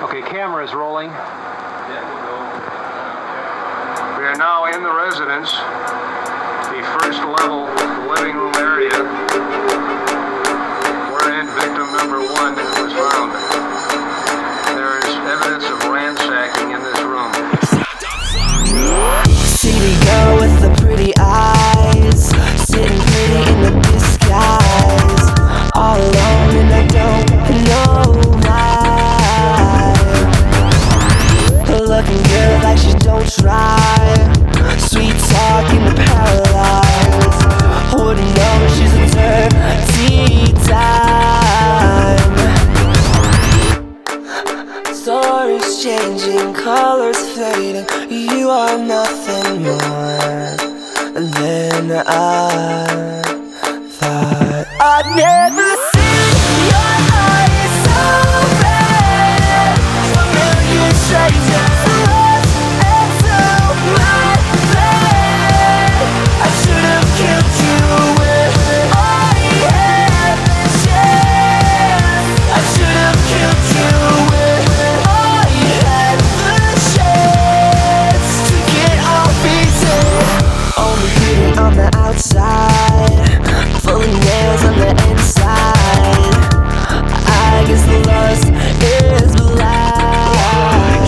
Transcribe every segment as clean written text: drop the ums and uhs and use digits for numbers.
Okay, camera is rolling. We are now in the residence, the first level living room area, wherein victim number 1 was found. There is evidence of ransacking in this room. City girl with the pretty eyes, sitting pretty in the disguise, all alone and I don't know why. Looking good like she don't try, sweet talking the paralyzed, wouldn't know she's a dirty dime. Stories changing, colors fading, you are nothing more than I thought. I'd never seen your eyes so red, familiar strangers lost into my bed. I should have killed you when I had the chance. I should have killed you when I had the chance to get off easy. Only beauty on the outside, full of nails on the inside. I guess the lust is blind.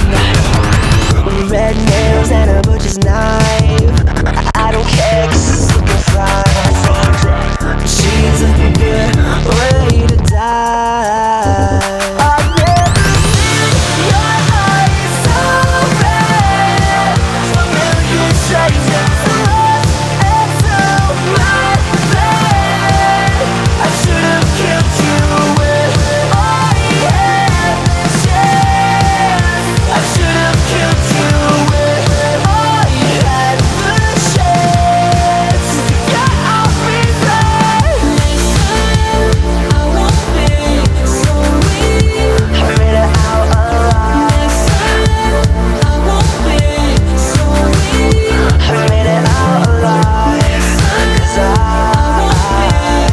Red nails and a butcher's knife, I don't care 'cause it's looking fine. She's a good way to die. I've never seen your eyes so red, familiar strangers lost into my bed. I should have killed you when I had the chance. I should have killed you when I had the chance to get off me back. I won't be so weak. I made it out alive. I won't be so weak. I made it out alive. 'Cause I made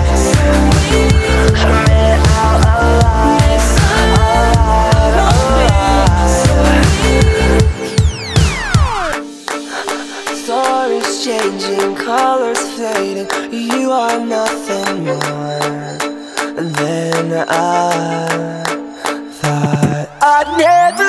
it out alive. Stories changing, colors fading, you are nothing more than I thought. I'd never